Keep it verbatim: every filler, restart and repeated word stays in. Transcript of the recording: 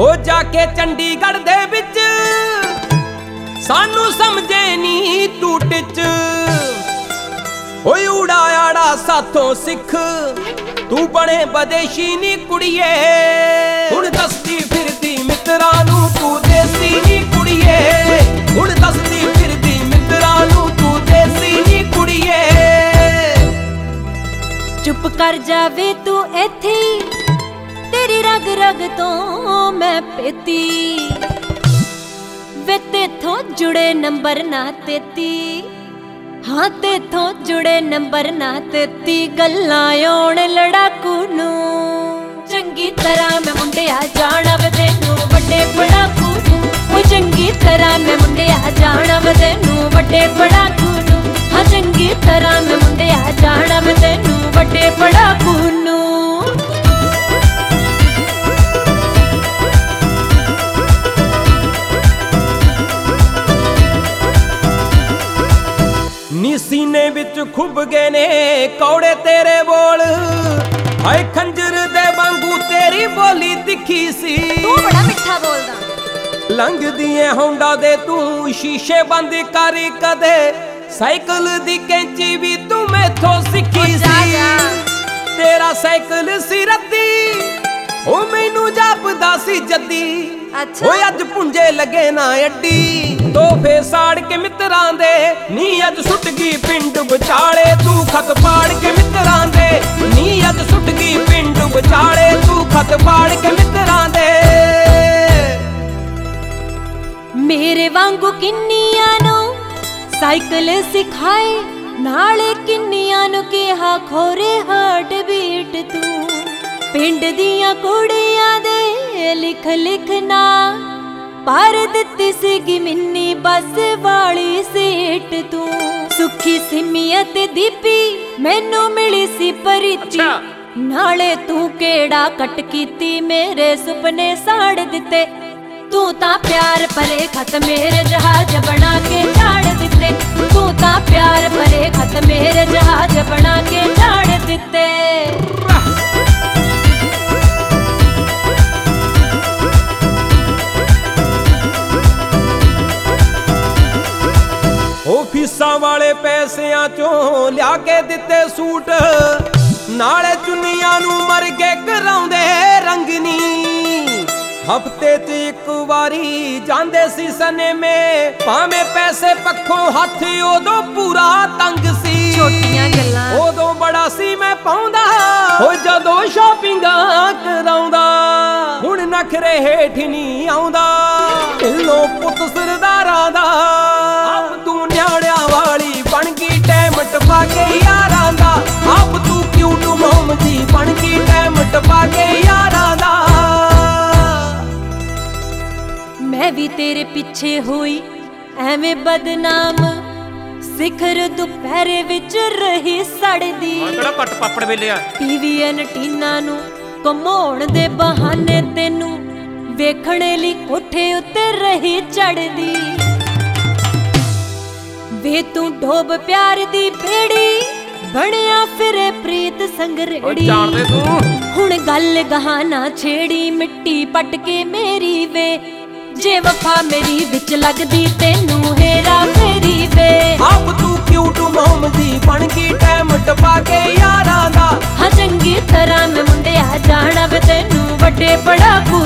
हो जाके चंडीगढ़ दे विच सानू समझे नी तू टिच होई उड़ायाड़ा साथों सिख तू बने बदेशी नी कुड़िए हुण दसदी फिरदी मित्रां नू तू देसी नी कुड़िए हुण दसदी फिरदी मित्रां नू तू देसी नी कुड़िए चुप कर जावे तू इत्थे तेरी रग रग तो मैं पेती वे तेथों जुड़े नंबर ना तेती हाँ तेथों जुड़े नंबर ना तेती गल्लां आउण लड़ाकू नू चंगी तरह मैं मुंडिया जाना वे तैनू वड्डे पड़ाकू नू ओ चंगी तरह मैं मुंडिया जाना वे तैनू वड्डे पड़ाकू नू हाँ चंगी तरह मैं मुंडिया जाना वे तैनू वड्डे पड़ाकू नू नी सीने विच खुब गए ने कौड़े तेरे बोल हाय खंजर दे वांगू तेरी बोली दिखी सी तू बड़ा मिठा बोलदा लंघ दिए होंडा दे तू शीशे बंद कर कदे साइकिल दी कैंची भी तू मैथों सीखी सी तेरा साइकिल सी रद्दी ओ मैनू जापदा सी जद्दी अच्छा ओए अज पुंजे लगे ना अड्डी तोहफे साड़ के मित्रां दे नी अज सुट गई पिंड विचाले तू खत पाड़ के मित्रां दे नी अज सुट गई पिंड विचाले तू खत पाड़ के मित्रां दे मेरे वांगू किन्नियां नू साइकिल सिखाए नाले किन्नियां नू कहा खोरे हार्ट बीट तू पिंड दियां कुड़ियां दे लिख लिखना पर दित्ती सीगी मिन्नी बस वाली सीट तू सुखी सिमियत दीपी मैनू मिली सी परीती नाले तू केड़ा कट कीती मेरे सुपने साड़ दिते तू ता प्यार भरे खत मेरे जहाज बना के झाड़ दिते तू ता प्यार भरे खत मेरे जहाज बना के झाड़ दिते ऑफिसां वाले पैसिਆਂ चों लिया के दिते सूट नाले चुन्नियां नू मर के कराउंदे रंगनी हफ्ते च एक वारी जांदे सी सनेमे भावें पैसे पक्खों हथ उदों पूरा तंग सी छोटियां गल्लां उदों बड़ा सी मैं पाउंदा हो जदों शॉपिंगां कराउंदा हुण नखरे हेठ नहीं आउंदा ढिल्लो पुत सरदारां दा आप तू न्याणियां वाली बन गई टैम टपा के यारां दा आप तू क्यूट मोम जी बन गई टैम टपा के यारां दा मैं भी तेरे पीछे हुई एवें बदनाम सिखर दुपहरे विच रही सड़दी किहड़ा पट पापड़ वेलिया टीवी एंटीना नू घुमाउण दे बहाने तेनू वेखणे लई कोठे उत्ते रही चढ़दी वे तू डोब प्यार दी बेड़ी बणिया फिरे प्रीत संगरेड़ी हुण गल गहाना छेड़ी मिट्टी पट के मेरी वे जे वफा मेरी विच लगदी तेनू हेरा फेरी वे आप तू क्यूट मोम जी बन गई टैम टपा के यारां दा हाँ चंगी तरह मैं मुंडिया जाना वे तेनू वड्डे पड़ाकू